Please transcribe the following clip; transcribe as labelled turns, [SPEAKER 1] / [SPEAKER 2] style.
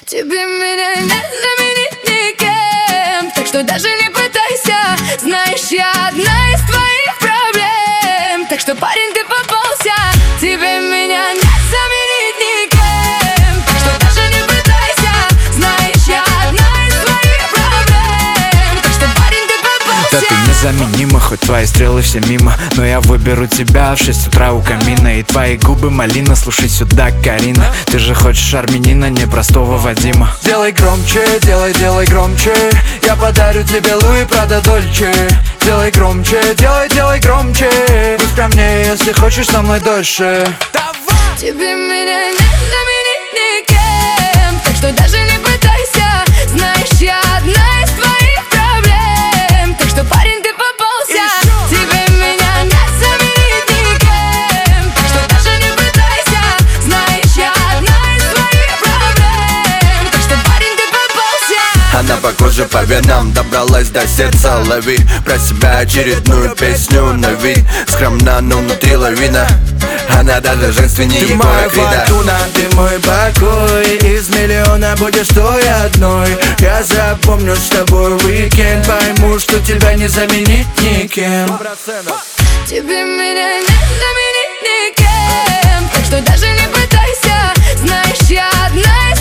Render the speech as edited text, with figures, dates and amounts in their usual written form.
[SPEAKER 1] Тебе меня не заменить никем, так что даже не пытайся. Знаешь, я одна из твоих проблем, так что, парень, ты попался. Тебе меня не заменить никем, так что даже не пытайся. Знаешь, я одна из твоих проблем, так что, парень, ты попался.
[SPEAKER 2] Да ты незаменима, хоть твои стрелы все мимо, но я выберу тебя в 6 утра у камина. И твои губы малина, слушай сюда, Карина. Ты же хочешь армянина, не простого Вадима. Делай громче, делай громче, я подарю тебе Луи Прада Дольче. Делай громче, делай громче, будь ко мне, если хочешь со мной дольше.
[SPEAKER 1] Тебе меня не заменить никем, так что даже не пытайся. Знаешь, я одна из твоих проблем, так что, парень, ты попался. Тебе меня не заменить никем, так что даже не пытайся. Знаешь, я одна из твоих проблем, так что, парень, ты попался.
[SPEAKER 3] Она по коже, по венам добралась до сердца. Лови про себя очередную песню на вид. Скромна, но внутри лавина. Она даже женственнее
[SPEAKER 4] Ты
[SPEAKER 3] Егора
[SPEAKER 4] моя
[SPEAKER 3] Крида.
[SPEAKER 4] фортуна, ты мой покой. Из миллиона будешь той одной. Я запомню с тобой уикенд. Пойму, что тебя не заменить никем.
[SPEAKER 1] Тебе меня не заменить никем, так что даже не пытайся. Знаешь, я одна из